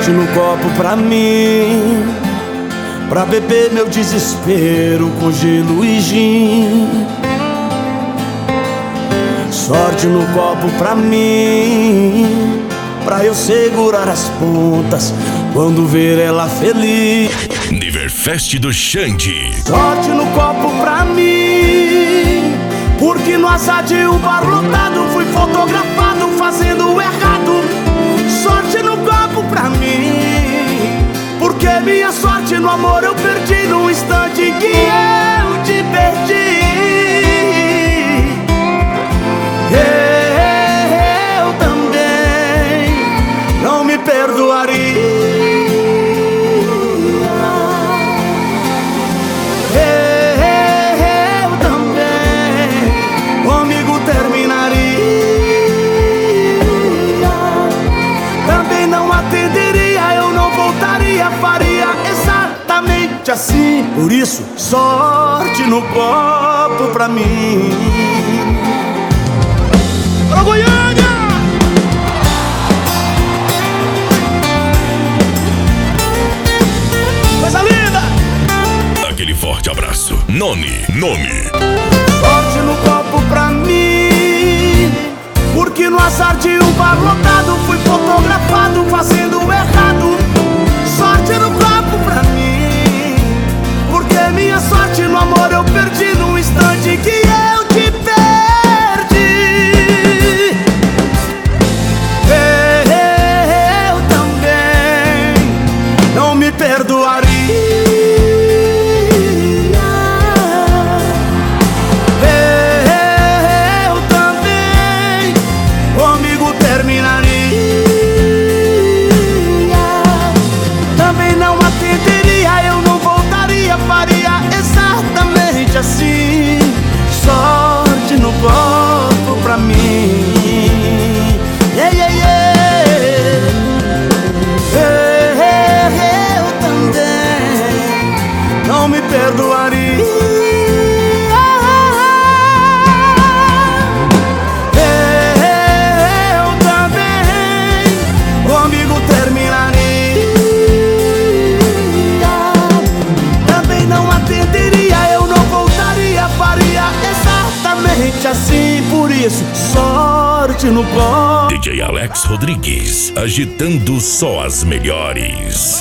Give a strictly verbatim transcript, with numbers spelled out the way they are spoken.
sorte no copo pra mim, pra beber meu desespero com gelo e gin. Sorte no copo pra mim, pra eu segurar as pontas quando ver ela feliz. Niverfest do Xande. Sorte no copo pra mim, porque no azar de um bar lotado fui fotografado fazendo o errado. Sorte no copo pra mim, porque minha sorte no amor eu perdi no instante em que eu te perdi. Eu também não me perdoaria. Faria exatamente assim. Por isso, sorte no copo pra mim. Pra Goiânia! Coisa linda! Aquele forte abraço. Nome, nome. Sorte no copo pra mim, porque no azar de um bar lotado fui fotografado fazendo o errado. Sorte no copo pra mim, porque minha sorte no amor eu perdi no instante que eu te perdi. Eu também não me perdoaria. Eu também comigo terminaria. Faria exatamente assim. Sorte no copo pra mim. Yeah, yeah, yeah. Eu, eu também não me perdoaria. Eu também comigo terminaria. Assim, por isso, sorte no copo. D J Alex Rodrigues, agitando só as melhores.